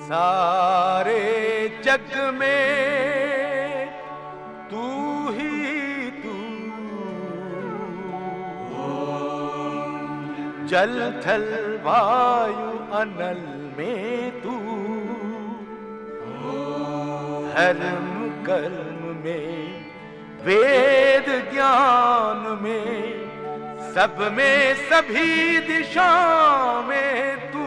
सारे जग में तू ही तू, जल थल वायु अनल में तू, धर्म कर्म में वेद ज्ञान में, सब में सभी दिशा में तू।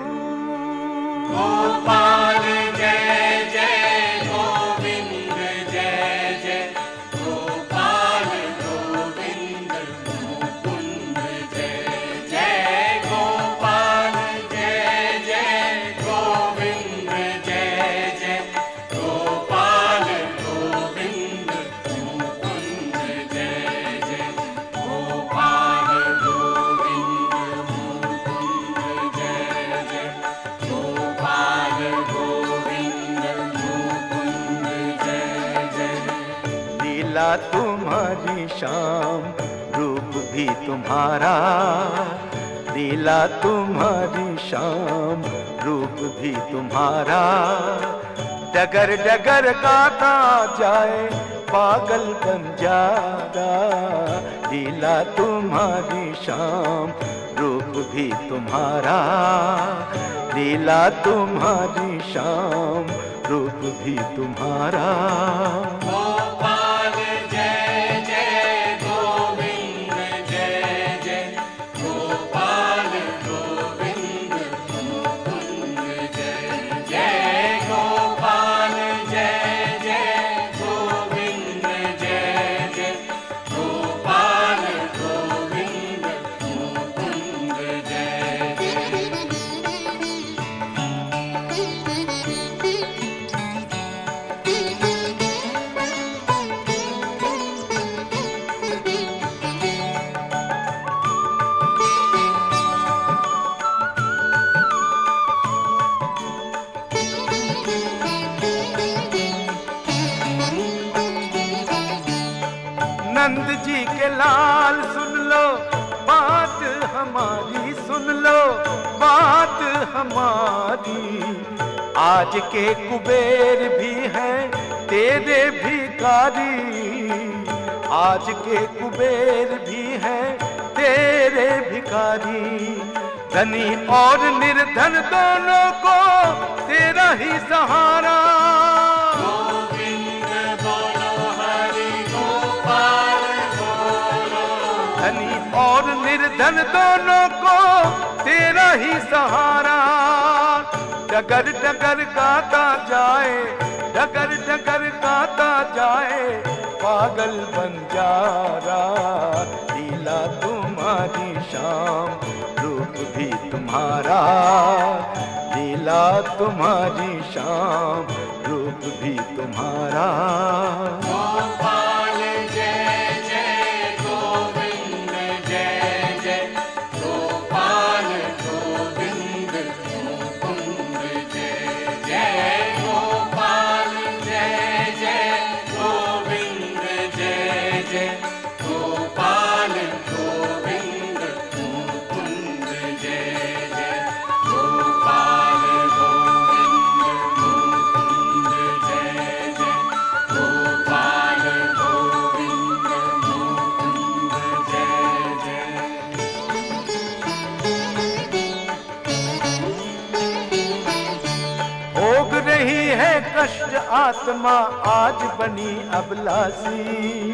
गोपाल जय जय गोविंद जय जय, गोपाल गोविंद मुकुंद जय जय, गोपाल जय जय गोविंद जय जय, गोपाल गोविंद मुकुंद जय जय, गोपाल गोविंद मुकुंद जय जय, गोपाल गोविंद मुकुंद जय जय। लीला तुम्हारी श्याम रूप भी तुम्हारा, लीला तुम्हारी श्याम रूप भी तुम्हारा, डगर डगर गाता जाए पागल बन जाता। लीला तुम्हारी श्याम रूप भी तुम्हारा, लीला तुम्हारी श्याम रूप भी तुम्हारा। गोपाल जय जय गोविंद जय जय, गोपाल गोविंद मुकुंद जय जय, गोपाल जय जय गोविंद जय जय, गोपाल गोविंद मुकुंद जय जय। नंद जी के लाल सुन लो बात हमारी, सुन लो बात हमारी। आज के कुबेर भी हैं तेरे भिखारी, आज के कुबेर भी हैं तेरे भिखारी। धनी और निर्धन दोनों को तेरा ही सहारा। गोविंद बोलो हरि गोपाल बोलो, धनी और निर्धन दोनों को तेरा ही सहारा। डगर डगर गाता जाए, डगर डगर गाता जाए पागल बन जा रहा। लीला तुम्हारी श्याम रूप भी तुम्हारा, लीला तुम्हारी श्याम रूप भी तुम्हारा। गोपाल जय जय गोविंद जय जय, गोपाल गोविंद मुकुंद जय जय, गोपाल जय जय गोविंद जय जय, गोपाल गोविंद मुकुंद जय जय, गोपाल गोविंद मुकुंद जय जय, गोपाल गोविंद मुकुंद जय जय। भोग रही है कष्ट आत्मा आज बनी अबलासी।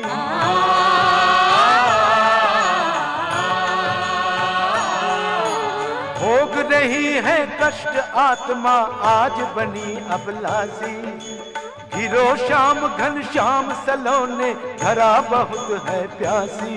भोग रही है कष्ट आत्मा आज बनी अबलासी। घिरो श्याम घन श्याम सलोने धरा बहुत है प्यासी।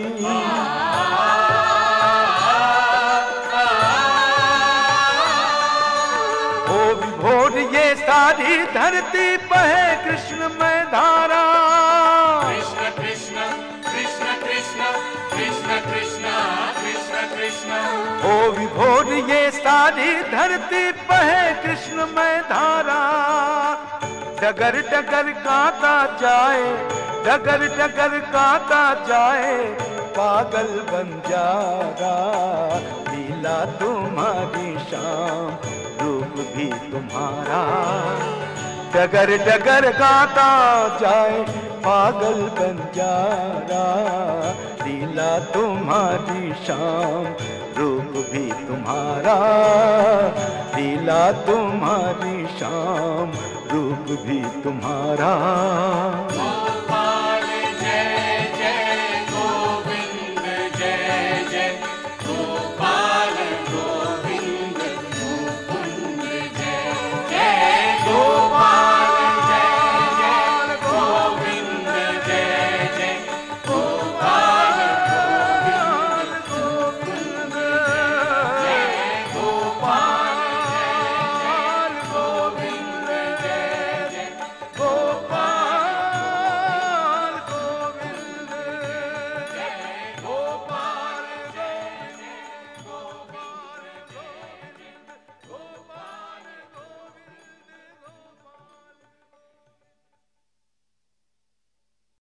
ओ विभोर ये सारी धरती बहे कृष्णमय धारा। कृष्ण कृष्ण कृष्ण कृष्ण कृष्ण कृष्ण कृष्ण कृष्ण, ओ विभोर ये सारी धरती बहे कृष्णमय धारा। डगर डगर गाता जाए, डगर डगर गाता जाए पागल बन जा रहा। लीला तुम्हारी श्याम रूप भी तुम्हारा। डगर डगर गाता जाए पागल बंजारा, लीला तुम्हारी शाम रूप भी तुम्हारा, लीला तुम्हारी शाम रूप भी तुम्हारा।